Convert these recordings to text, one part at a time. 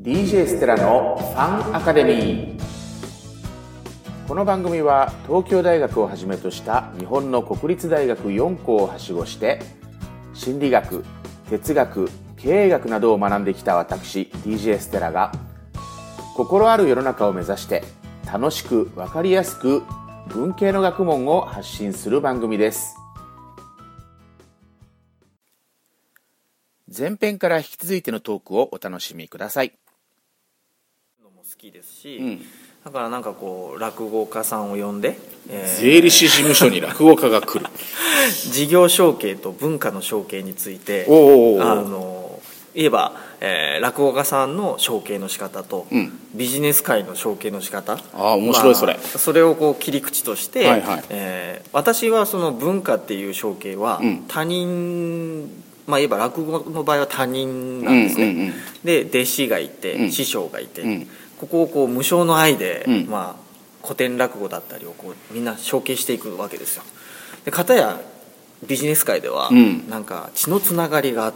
DJ ステラのファンアカデミー。この番組は東京大学をはじめとした日本の国立大学4校をはしごして心理学、哲学、経営学などを学んできた私 DJ ステラが心ある世の中を目指して楽しく分かりやすく文系の学問を発信する番組です。前編から引き続いてのトークをお楽しみください。 好きですし、だからなんかこう落語家さんを呼んで、 税理士事務所に落語家が来る事業承継と文化の承継について言えば、落語家さんの承継の仕方と、ビジネス界の承継の仕方、 面白い。 それをこう切り口として、私はその文化っていう承継は他人、言えば落語の場合は他人なんですね、で弟子がいて、師匠がいて、ここをこう無償の愛で、古典落語だったりをこうみんな承継していくわけですよ。で片やビジネス界では、なんか血のつながりがあって、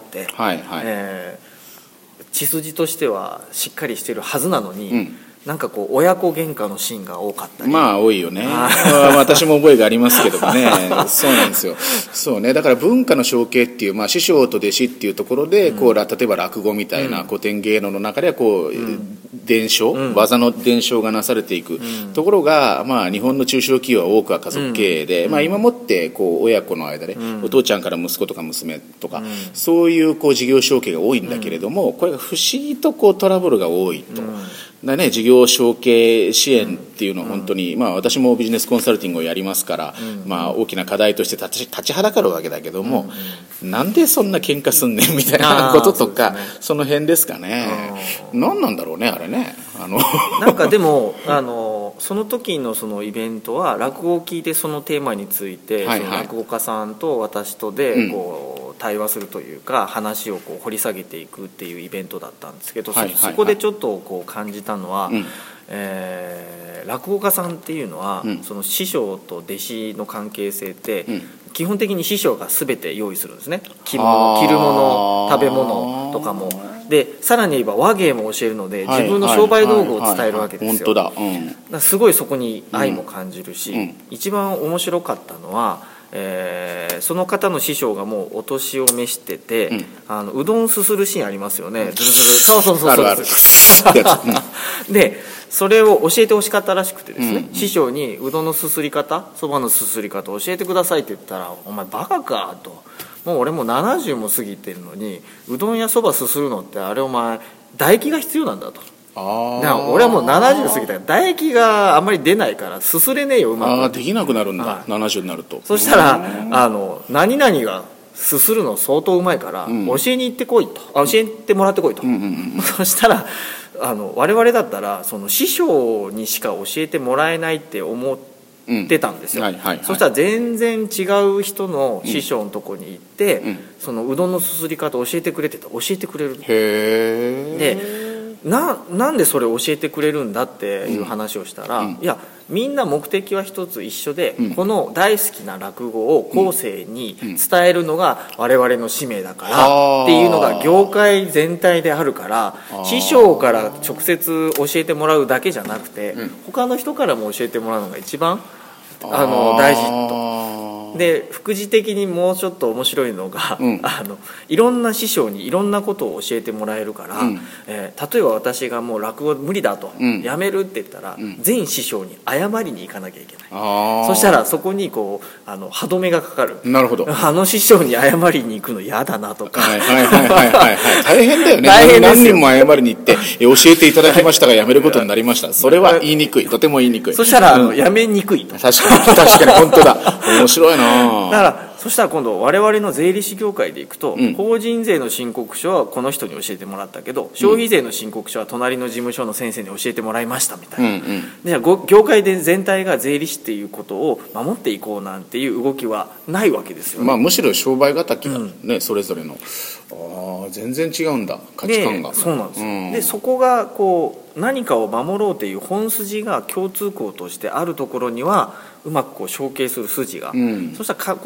血筋としてはしっかりしてるはずなのに、なんかこう親子喧嘩のシーンが多かったり、 多いよね。私も覚えがありますけどもねそうなんですよ。そうね、だから文化の承継っていう、師匠と弟子っていうところでこう、例えば落語みたいな古典芸能の中ではこう、伝承、技の伝承がなされていく、ところが、日本の中小企業は多くは家族経営で、今もってこう親子の間で、お父ちゃんから息子とか娘とか、そういうこう事業承継が多いんだけれども、これが不思議とこうトラブルが多いと。事業承継支援っていうのは本当に、私もビジネスコンサルティングをやりますから、大きな課題として立ちはだかるわけだけども、なんでそんな喧嘩すんねんみたいなこととか、その辺ですかね。何なんだろうね、あれね。 なんかでもその時のそのイベントは落語を聞いてそのテーマについて、その落語家さんと私とでこう対話するというか、話をこう掘り下げていくっていうイベントだったんですけど、そこでちょっとこう感じたのは、落語家さんっていうのは、その師匠と弟子の関係性って、基本的に師匠が全て用意するんですね。着るもの、食べ物とかもで、さらに言えば話芸も教えるので、自分の商売道具を伝えるわけですよ。だからすごいそこに愛も感じるし、一番面白かったのは、その方の師匠がもうお年を召してて、うどんすするシーンありますよね。ずるずる、そうあるでそれを教えてほしかったらしくてですね、師匠にうどんのすすり方、そばのすすり方を教えてくださいって言ったら、お前バカかと、もう俺も70も過ぎてるのにうどんやそばすするのって、あれお前唾液が必要なんだと。だから俺はもう70過ぎたから唾液があんまり出ないからすすれねえよ、うまく。 できなくなるんだ、70になると。 そしたら何々がすするの相当うまいから、教えに行ってこいと、教えてもらってこいと、そしたら我々だったらその師匠にしか教えてもらえないって思ってたんですよ。そしたら全然違う人の師匠のとこに行って、そのうどんのすすり方教えてくれてた、教えてくれる。でなんでそれを教えてくれるんだっていう話をしたら、いやみんな目的は一つ一緒で、この大好きな落語を後世に伝えるのが我々の使命だからっていうのが業界全体であるから、師匠から直接教えてもらうだけじゃなくて、他の人からも教えてもらうのが一番大事と。で副次的にもうちょっと面白いのが、いろんな師匠にいろんなことを教えてもらえるから、例えば私がもう落語無理だと、やめるって言ったら、全師匠に謝りに行かなきゃいけない。そしたらそこにこう歯止めがかかる。 なるほど。 師匠に謝りに行くの嫌だなとか、 大変だよね。何人も謝りに行って教えていただきましたがやめることになりました。それは言いにくい、とても言いにくい。 そしたらやめにくいと。 確かに本当だ。面白いな。 だからそしたら今度我々の税理士業界でいくと、法人税の申告書はこの人に教えてもらったけど、消費税の申告書は隣の事務所の先生に教えてもらいましたみたいな、で業界で全体が税理士っていうことを守っていこうなんていう動きはないわけですよね。 むしろ商売敵だね、それぞれの。全然違うんだ、価値観が。 そうなんですよ。でそこがこう何かを守ろうという本筋が共通項としてあるところにはうまくこう承継する筋が、そしたら今度ビジネ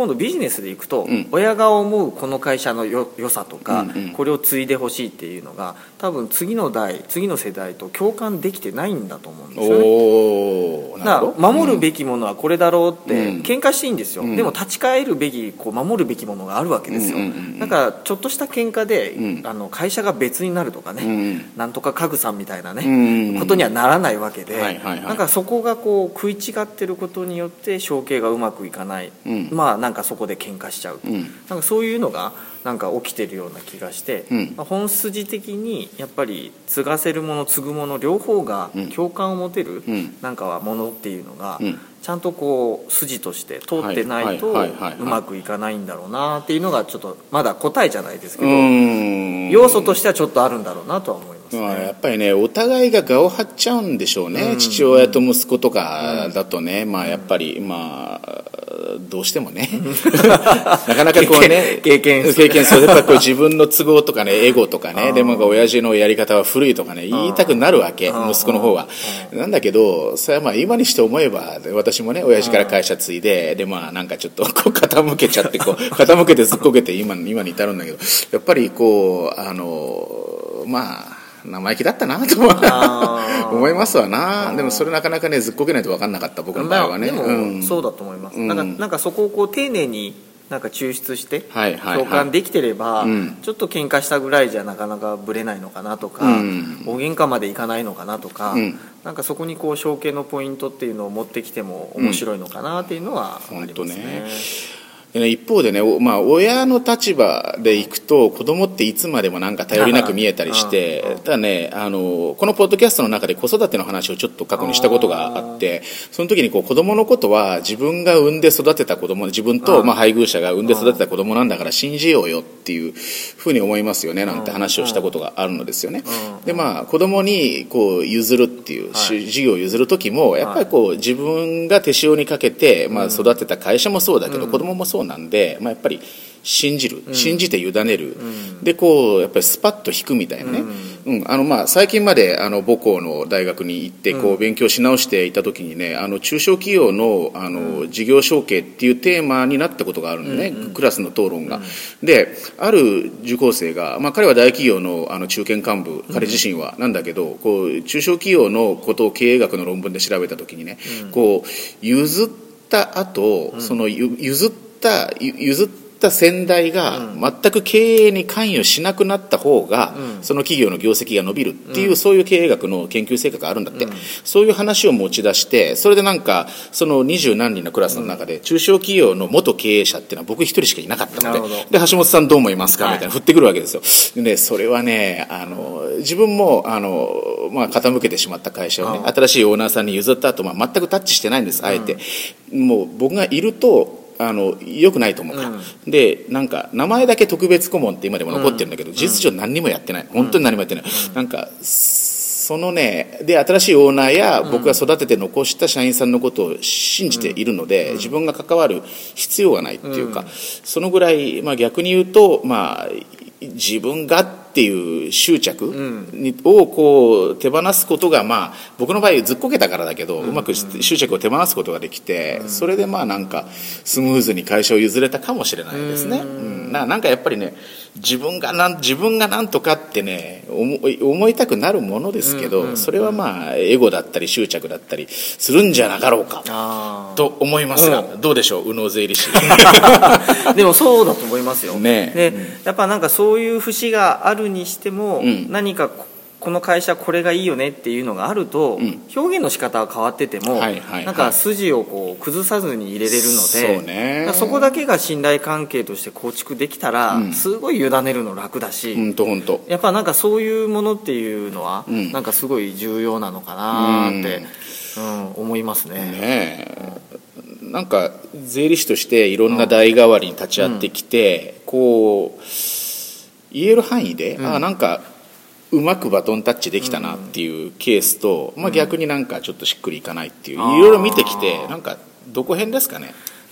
ネスでいくと、 うん親が思うこの会社の良さとか、 うんうんこれを継いでほしいっていうのが多分次の世代と共感できてないんだと思うんですよね。 おー、なだるほど。 から守るべきものはこれだろうってうん喧嘩していいんですよ、 うんでも立ち返るべき守るべきものがあるわけですよ、 うんうんうんうんだからちょっとした喧嘩で、 うん会社が別になるとかね、 うんなんとか家具さんみたいなね、 うんことにはならないわけで、 はいはいはいなんかそこがこう食い違ってることによって承継がうまくいかない、 うんまあなんかそこで喧嘩しちゃう、 うんなんかそういうのがなんか起きてるような気がして、 うんまあ本筋的にやっぱり継がせるもの継ぐもの両方が共感を持てるうんなんかはものっていうのがうんちゃんとこう筋として通ってないとうはいはいはいはいまくいかないんだろうなっていうのがちょっとまだ答えじゃないですけど、 うん要素としてはちょっとあるんだろうなとは思いますまあ、 ね。 やっぱりねお互いが我を張っちゃうんでしょうね、父親と息子とかだとね、まあやっぱりまあどうしてもねなかなかこうね経験そうやっぱりこう自分の都合とかねエゴとかねでも親父のやり方は古いとかね言いたくなるわけ息子の方はなんだけどそれはまあ今にして思えば私もね親父から会社継いでまあなんかちょっとこう傾けちゃってこう傾けてずっこけて今に至るんだけどやっぱりこうまあ生意気だったなと思いますわな。でもそれなかなかねずっこけないと分かんなかった僕の場合はね。 でもそうだと思います、なんかそこをこう丁寧になんか抽出して共感できてれば、ちょっと喧嘩したぐらいじゃなかなかぶれないのかなとか、大喧嘩までいかないのかなとか、なんかそこにこう承継のポイントっていうのを持ってきても面白いのかなっていうのはありますね。 でね一方でね、まあ、親の立場でいくと子供っていつまでもなんか頼りなく見えたりしてただねこのポッドキャストの中で子育ての話をちょっと過去にしたことがあってその時にこう子供のことは自分が産んで育てた子供自分とまあ配偶者が産んで育てた子供なんだから信じようよっていうふうに思いますよねなんて話をしたことがあるのですよね。でまあ子供にこう譲るっていう事業を譲る時もやっぱりこう自分が手塩にかけてまあ育てた会社もそうだけど子供もそうなんで、まあ、やっぱり信じて委ねる、でこうやっぱりスパッと引くみたいなね、まあ、最近まで母校の大学に行ってこう勉強し直していた時にね中小企業の事業承継っていうテーマになったことがあるのね、クラスの討論が、である受講生が、まあ、彼は大企業の中堅幹部彼自身はなんだけどこう中小企業のことを経営学の論文で調べた時にね、こう譲った後その譲った先代が全く経営に関与しなくなった方がその企業の業績が伸びるっていうそういう経営学の研究成果があるんだって、そういう話を持ち出してそれでなんかその20何人のクラスの中で中小企業の元経営者っていうのは僕一人しかいなかったので橋本さんどう思いますかみたいな振ってくるわけですよ。でねそれはね自分もまあ、傾けてしまった会社をね新しいオーナーさんに譲った後、まあ、全くタッチしてないんですあえて、もう僕がいると良くないと思うから、でなんか名前だけ特別顧問って今でも残ってるんだけど、事実上何にもやってない本当に何もやってない、なんかそのねで新しいオーナーや僕が育てて残した社員さんのことを信じているので、自分が関わる必要がないっていうか、そのぐらい、まあ、逆に言うと、まあ、自分がっていう執着をこう手放すことが、まあ、僕の場合ずっこけたからだけど、うまく執着を手放すことができて、それでまあなんかスムーズに会社を譲れたかもしれないですね。なんかやっぱりね自分がなんとかってね思いたくなるものですけど、それはまあエゴだったり執着だったりするんじゃなかろうかと思いますが、どうでしょう右脳税理士でもそうだと思いますよ、 ね。 でやっぱなんかそういう節があるにしても、何かこの会社これがいいよねっていうのがあると、表現の仕方は変わってても、なんか筋をこう崩さずに入れれるので、そこだけが信頼関係として構築できたら、すごい委ねるの楽だし、やっぱなんかそういうものっていうのは、なんかすごい重要なのかなって、思いますね。 なんか税理士としていろんな代替わりに立ち会ってきて、こう言える範囲で、なんかうまくバトンタッチできたなっていうケースと、まあ、逆になんかちょっとしっくりいかないっていういろいろ見てきて、なんかどこ辺ですかね。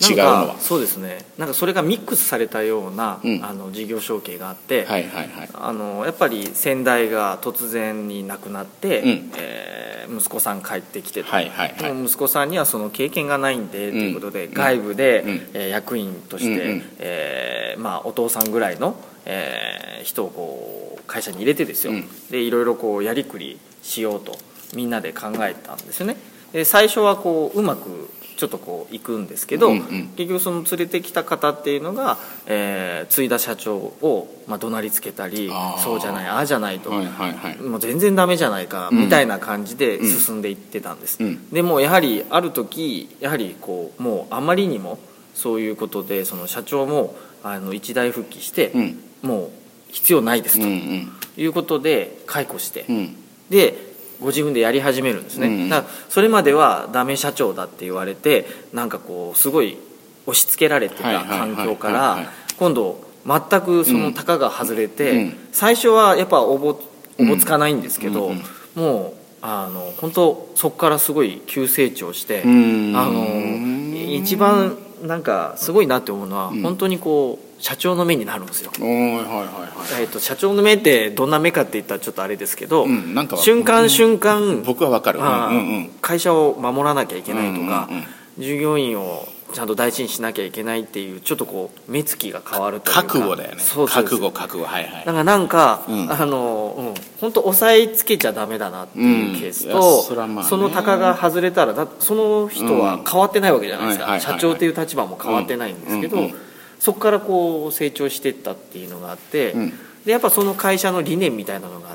違うのは。 そうですね、なんかそれがミックスされたような、事業承継があって、 はいはいはい、 やっぱり先代が突然に亡くなって、息子さん帰ってきて、 はいはいはい、 でも息子さんにはその経験がないんでということで、外部で、役員として、お父さんぐらいの、人をこう会社に入れてですよ、でいろいろこうやりくりしようとみんなで考えたんですよね。で最初はこううまくちょっとこう行くんですけど、結局その連れてきた方っていうのが、継いだ社長を、怒鳴りつけたり、そうじゃないああじゃないと、もう全然ダメじゃないか、みたいな感じで進んでいってたんです、でもやはりある時やはりこうもうあまりにもそういうことでその社長も一大復帰して、もう必要ないですと、いうことで解雇して、でご自分でやり始めるんですね、だからそれまではダメ社長だって言われてなんかこうすごい押し付けられてた環境から今度全くその高が外れて、最初はやっぱおぼつかないんですけど、もう本当そこからすごい急成長して、一番なんかすごいなって思うのは、本当にこう社長の目になるんですよ。社長の目ってどんな目かって言ったらちょっとあれですけど、なんか瞬間瞬間、 僕は分かる、 会社を守らなきゃいけないとか、従業員をちゃんと大事にしなきゃいけないっていうちょっとこう目つきが変わるというか、 覚悟だよね。覚悟はいはい。 だからなんか、本当押さえつけちゃダメだなっていうケースと、その鷹が外れたらその人は変わってないわけじゃないですか。社長っていう立場も変わってないんですけど、そこからこう成長していったっていうのがあって、でやっぱその会社の理念みたいなのがあって、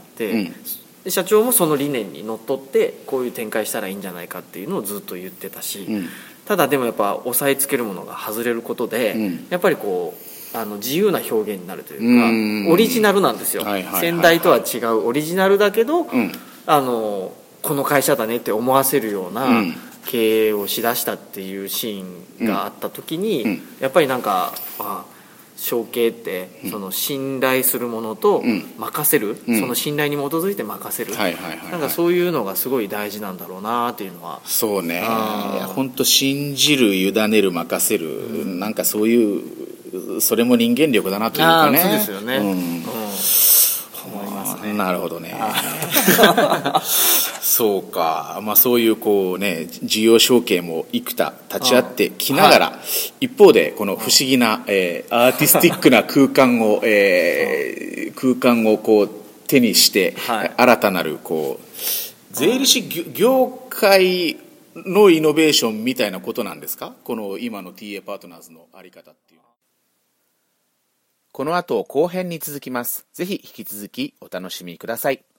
社長もその理念にのっとってこういう展開したらいいんじゃないかっていうのをずっと言ってたし、ただでもやっぱ押さえつけるものが外れることで、やっぱりこう自由な表現になるというか、オリジナルなんですよ。先代とは違うオリジナルだけど、この会社だねって思わせるような経営をしだしたっていうシーンがあった時に、やっぱりなんか承継ってその信頼するものと任せる、その信頼に基づいて任せる、なんかそういうのがすごい大事なんだろうなっていうのは。 そうね、本当信じる、委ねる、任せる、なんかそういうそれも人間力だなというかね。 そうですよね、思いますね。 なるほどねそうか、そういうこうね、事業承継も幾多立ち会ってきながら、一方でこの不思議な、アーティスティックな空間を、空間をこう手にして、新たなるこう税理士業界のイノベーションみたいなことなんですか、この今の TA パートナーズのあり方っていう。この後後編に続きます。ぜひ引き続きお楽しみください。